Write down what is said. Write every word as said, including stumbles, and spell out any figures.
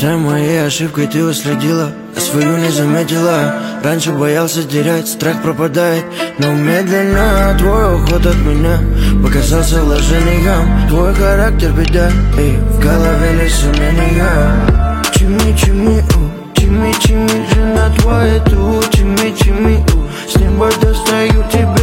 За моей ошибкой ты уследила, а свою не заметила. Раньше боялся терять, страх пропадает, но медленно твой уход от меня показался лжением. Твой характер беда, и в голове лишь сомнения. Чими, чими, у, чими, чими, жена твоя ту. Чими, чими, у, с неба достаю тебя.